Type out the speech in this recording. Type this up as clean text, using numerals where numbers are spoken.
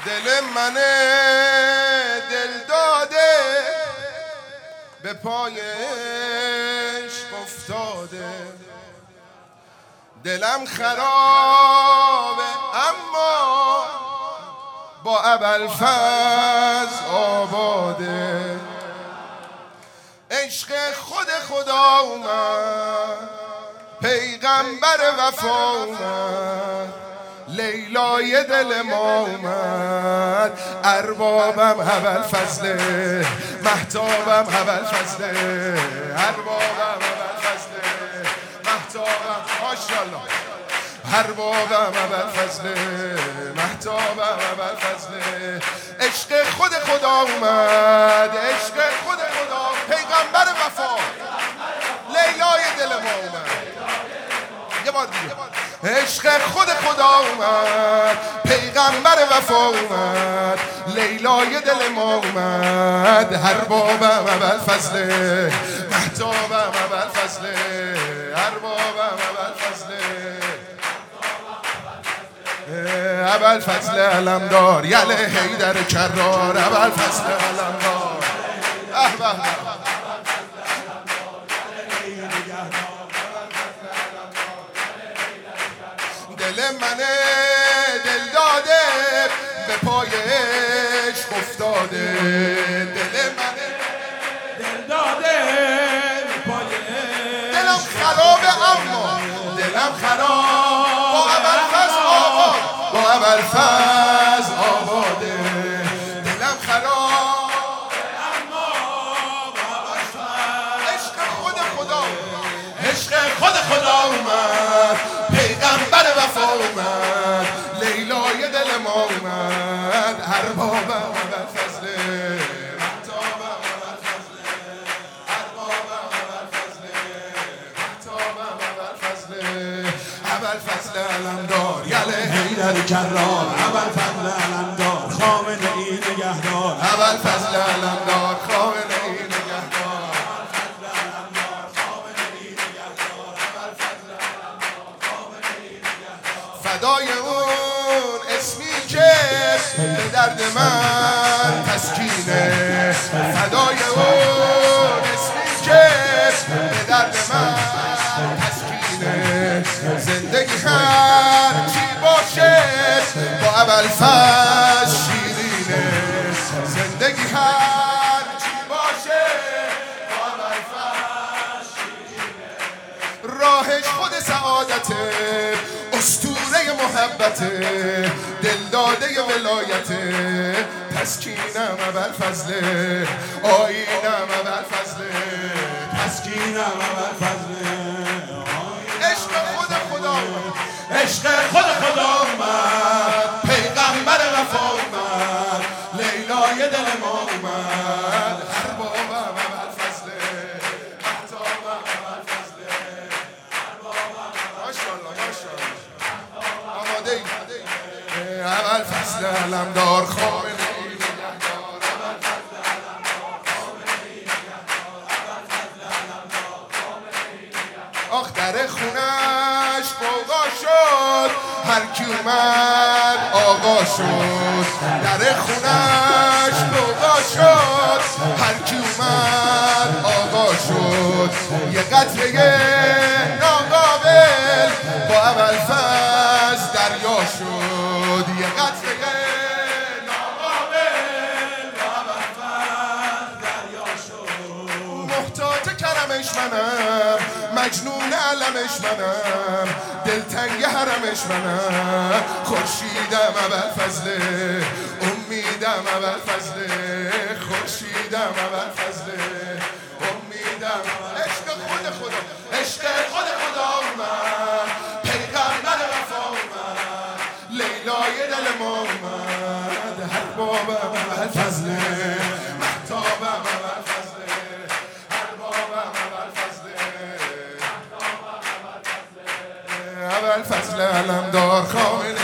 دل من دل داده به پای عشق افتاده، دلم خرابه اما با ابوالفضل آباده. عشق خود خدا اومد، پیغمبر وفا اومد، لیلای دل ما اومد. اربابم ابوالفضل، مهتابم ابوالفضل، اربابم ابوالفضل، مهتابم ماشاءالله، اربابم ابوالفضل، مهتابم ابوالفضل. عشق خود خدا اومد، عشق خود خدا، پیغمبر وفا، لیلای دل ما اومد. یه بار دیگه، عشق خود خدا اومد، پیغمبر وفا اومد، لیلای دل ما اومد. اربابم ابوالفضل، مهتابم ابوالفضل، اربابم ابوالفضل، ابوالفضل علمدار، یله حیدر کرار، ابوالفضل علمدار. دل من دل داده به پای عشق افتاده، دل من دل داده به پای عشق، دلم خرابه اما دلم خراب با ابوالفضل آباد، با ابوالفضل آباده. دلم خراب اما با ابوالفضل، عشق خود خدا، عشق خود خدا اومد، پیغمبر وفا اومد، لیلای دل ما اومد. اربابم ابوالفضل، مهتابم ابوالفضل، اربابم ابوالفضل، مهتابم ابوالفضل، ابوالفضل علمدار، یله حیدر کرار، ابوالفضل علمدار، خامنه‌ای نگهدار، ابوالفضل علمدار، خامنه‌ای نگهدار. فدای اون اسمی که به درد من تسکینه، فدای اون اسمی که به درد من تسکینه. زندگی هر چی باشه با ابوالفضل شیرینه، زندگی هر چی باشه با ابوالفضل شیرینه. راهش خود سعادته، اسطوره محبته، دلداده ولایته. تسکینم ابوالفضل، آیینم ابوالفضل، تسکینم ابوالفضل. عشق خود خدا، عشق خود خدا اومد، پیغمبر وفا اومد، لیلای دل ما اومد. اربابم ابوالفضل، مهتابم ابوالفضل، اربابم ماشاءالله ماشاءالله. آماده ای ابوالفضل علمدار، خامنه‌ای نگهدار، ابوالفضل علمدار، خامنه‌ای نگهدار، ابوالفضل علمدار، خامنه‌ای نگهدار. آخ در خونش قوقا شد، هر کی اومد آقا شد. در خونش قوقا شد، هر کی اومد آقا شد. یه قطره ناقابل با ابوالفضل دریا شد، یه قطره ناقابل با ابوالفضل دریا شد. محتاج کرمش منم، مجنون علمش منم، دلتنگ حرمش منم. خورشیدم ابوالفضل، امیدم ابوالفضل، خورشیدم ابوالفضل، امیدم. عشق خود خدا، عشق خود خدا اومد، پیغمبر وفا اومد، لیلای دل ما اومد. اربابم ابوالفضل، مهتابم ابوالفضل، اربابم ابوالفضل، ابوالفضل علمدار، خامنه‌ای